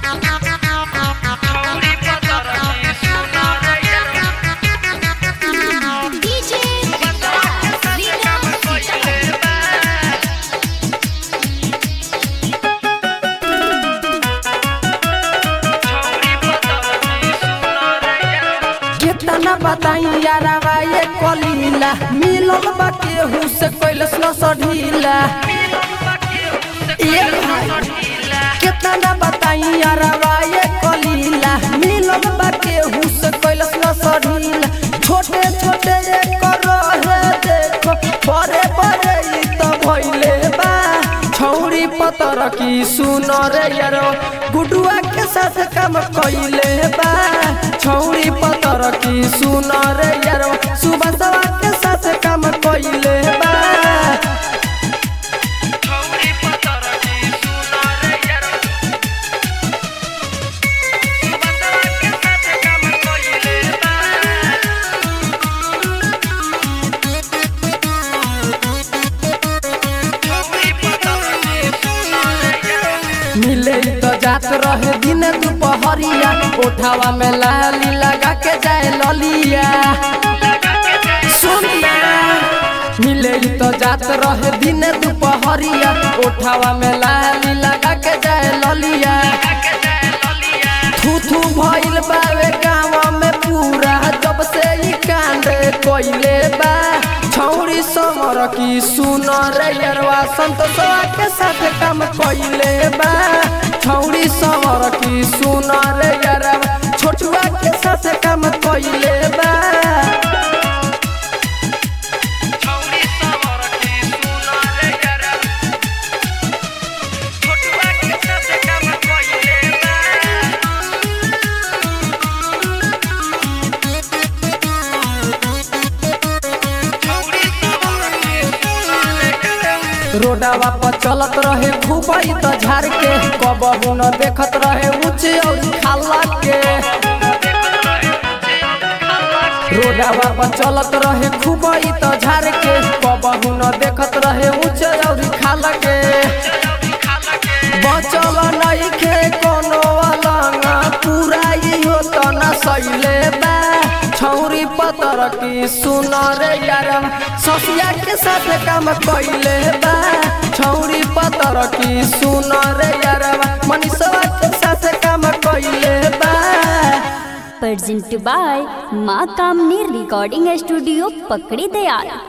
कितना बताई यारवा ये कलीला मिलल बा केहू से कैलस न सढीला। कितना बताई यारवा ये कलीला मिलल बा केहू से कैलस न सढीला। छोटे छोटे ये करो है देखो बड़े बड़े ई तो भइले बा। छौरी पतर की सुनो रे यारो गुडुआ के साथ काम कइले बा। छौरी पतर की सुनो रे यारो सुबह सवा के साथ काम कइले बा। छौरी पतर की सुनो रे यारो सुबह सवा के साथ काम कइले बा। मिले तो जात रहे दिन दुपहरिया कोठावा में लाली लगा के जाए ललिया। सुनना मिले तो जात रहे दिन दुपहरिया कोठावा में लाली लगा के जाए ललिया। थू थू भइल बावे गाँव में पूरा जब से ई कांड कइले बा। छौरी समर की सुनो रे यारवा संतोषवा के साथ काम कइले बा। छौरी समर की सुनो रे यारवा छोटुआ के साथ काम कइले बा। छौरी समर की सुनो रे यारवा छोटुआ के साथ काम कइले बा। रोडावा पर चलत रहे खूबई तो झाड़ के कबहू न देखत रहे ऊंचे और खाला के। रोडावा पर चलत रहे खूबई तो झाड़ के कबहू न देखत रहे ऊंचे और खाला के। बचल नहीं खे कोनो अलंगा पूरा ई हो तो न सइले बा। छौरी पतर की सुनो रे यारवा ससिया के साथ काम कइले बा। छौरी पतर की सुनो रे यारवा मनीषवा के साथ काम कइले बा। प्रेजेंट बाय माँ कामनी रिकॉर्डिंग स्टूडियो पकड़ी दयाल।